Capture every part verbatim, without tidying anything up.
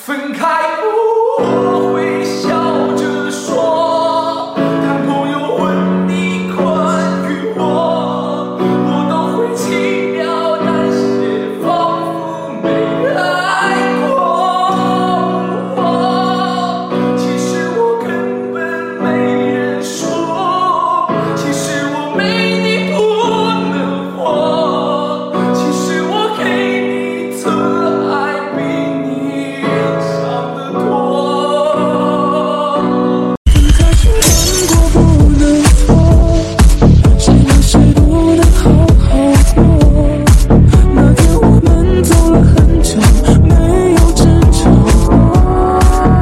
分开后我会笑着说，当朋友问你关于我，我都会轻描淡写，仿佛没爱过。其实我根本没人说，其实我没你不能活，其实我给你的爱比你想得多。 分开时难过不能说，谁能谁不能好好过。那天我们走了很久，没有争吵过。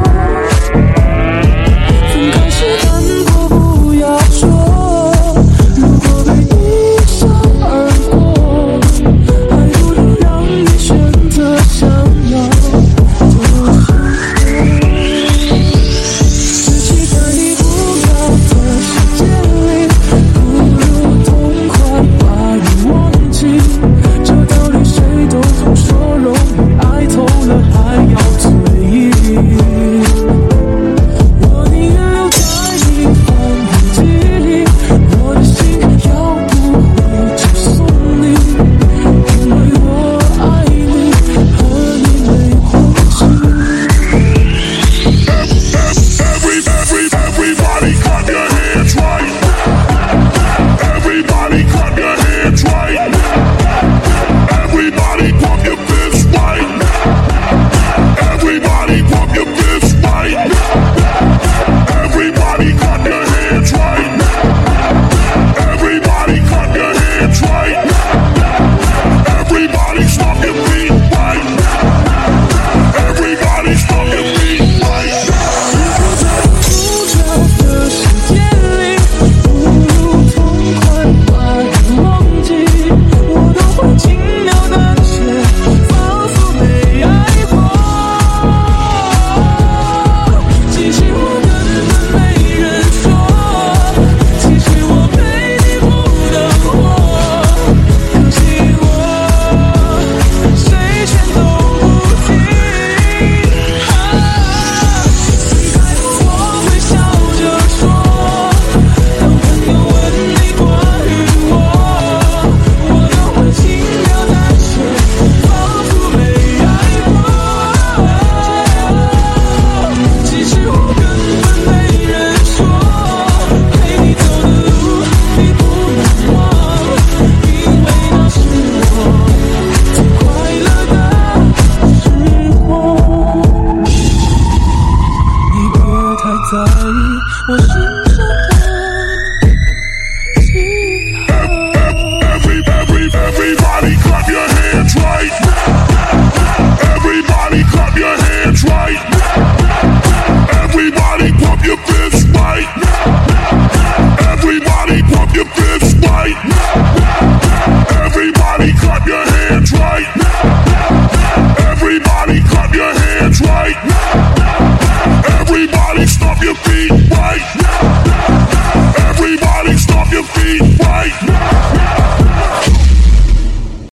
分开时难过不要说，如果被你伤而过，还不如让你选择想要的生活。只期待你不要的世界里，不如痛快把你忘记。这道理谁都总说容易，爱透了还要嘴硬。我宁愿留在你翻译机里，我的心要不回就送你，因为我爱你，和你没关系。 Every, every, everybody clap your hands right. Everybody clap your hands right. Everybody pump your fists right. Everybody pump your fists right. Everybody clap your hands right. Everybody clap your hands right. Everybody stomp your feet right. Everybody stomp your feet right. 不在不着的世界里，不如痛快把你忘记。我都会轻描淡写，仿佛没爱过。其实我根本没人说，其实我陪你不能活。可惜我谁劝都不听。分开后我会笑着说，当朋友问你关于我，我都会轻描淡写，仿佛没爱过。其实我根本没人说，陪你走的路你不能忘，因为那是我最快乐的时光。你别太在意我身上的记号。 Every, every, everybody clap your hands right. Everybody clap your hands right. Everybody pump your fists right. Everybody pump your fists right. Everybody clap your hands right. Everybody clap your hands right.